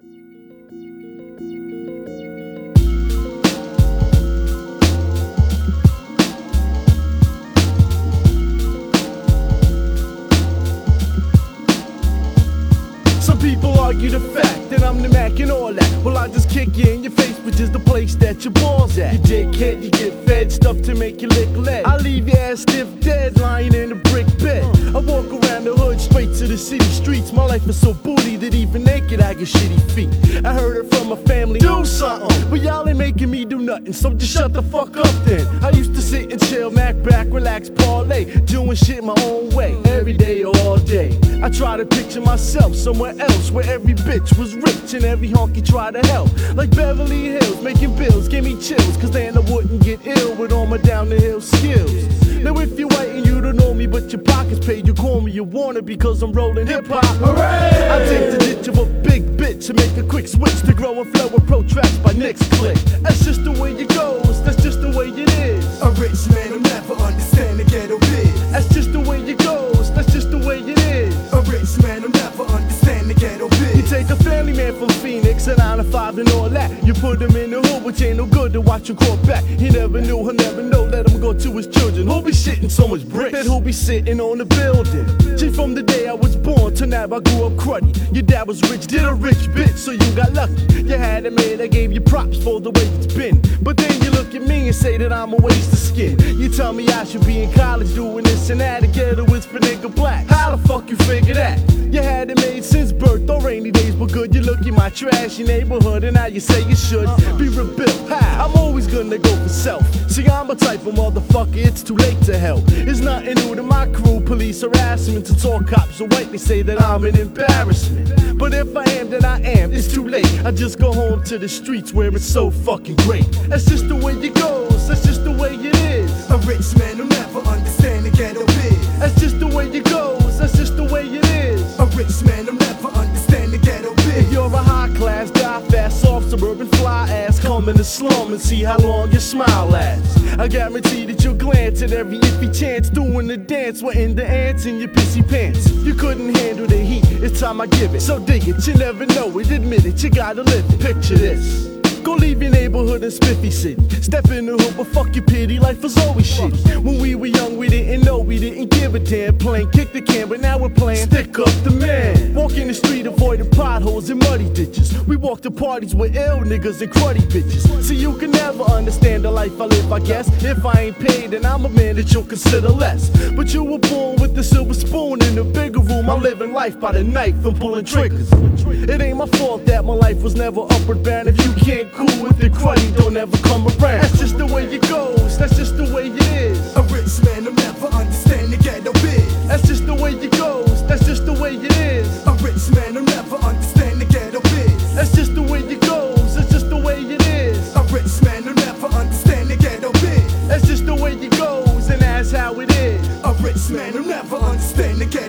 Some people argue the fact that I'm the Mac and all that. Well, I just kick you in your face, which is the place that your balls at. You dickhead, you get fed stuff to make you lick lead. I leave your ass stiff dead, lying in a brick bed. I walk around the hood straight to the city streets. My life is so booty that even naked I get shitty feet. I heard it from my family, do something, but y'all ain't making me do nothing, so just shut the fuck up then. I used to sit and chill, Mac back, relax, parlay, doing shit my own way, every day or all day. I try to picture myself somewhere else where every bitch was rich and every honky tried to help. Like Beverly Hills, making bills gave me chills, cause then I wouldn't get ill with all my down the hill skills. Now if you're white and you don't know me but your pockets paid, you call me a Warner because I'm rolling hip-hop. Hooray! I take the ditch of a big bitch and make a quick switch to grow and flow with pro tracks by Nick's click. That's just the way it goes, that's just the way it is. A rich man will never understand the ghetto biz. That's just the way it goes, that's just the way it is. A rich man will never understand the ghetto biz. You take a family man from Phoenix and 9 to 5 and all that. You put him in the hood, which ain't no good to watch him crawl back. He never knew, he'll never know, let him go to his children. Who'll be shitting so much bricks that who'll be sitting on the building. See, from the day I was born to now I grew up cruddy. Your dad was rich, did a rich bitch, so you got lucky. You had a man that gave you props for the way it's been. But then you look at me and say that I'm a waste of skin. You tell me I should be in college doing this and that. The ghetto is for nigga black. How the fuck you figure that? You had it made since birth, though rainy days were good. You look at my trashy neighborhood and now you say you should be rebuilt. How? I'm always gonna go for self. See, I'm a type of motherfucker, it's too late to help. It's nothing new to my crew, police harassment. To talk cops or white, they say that I'm an embarrassment. But if I am, then I am, it's too late. I just go home to the streets where it's so fucking great. That's just the way it goes, that's just the way it is. A rich man will never understand the ghetto biz. That's just the way it goes, that's just the way it is. A rich man will never understand the ghetto biz. If you're a high class, die fast, soft suburban fly ass, come in the slum and see how long your smile lasts. I guarantee that you'll glance at every iffy chance, doing the dance, sweating the ants in your pissy pants. You couldn't handle the heat, it's time I give it. So dig it, you never know it, admit it, you gotta live it. Picture this. Go leave your neighborhood in Spiffy City. Step in the hood, but fuck your pity, life was always shitty. When we were young, we didn't know, we didn't give a damn. Playing kick the can, but now we're playing stick up the man. Walking the street, avoiding potholes and muddy ditches. We walk to parties with ill niggas and cruddy bitches. See, you can never understand the life I live, I guess. If I ain't paid, then I'm a man that you'll consider less. But you were born with the silver spoon in a bigger room. I'm living life by the knife and pulling triggers. It ain't my fault that my life was never upward bound. If you can't cool with the cruddy, don't ever come around. That's just the way it goes, that's just the way it is. A rich man will never understand the ghetto biz. That's just the way it goes, that's just the way it is. A rich man will never understand the ghetto biz. That's just the way it goes, that's just the way it is. A rich man will never understand the ghetto biz. That's just the way it goes, and that's how it is. A rich man will never understand the ghetto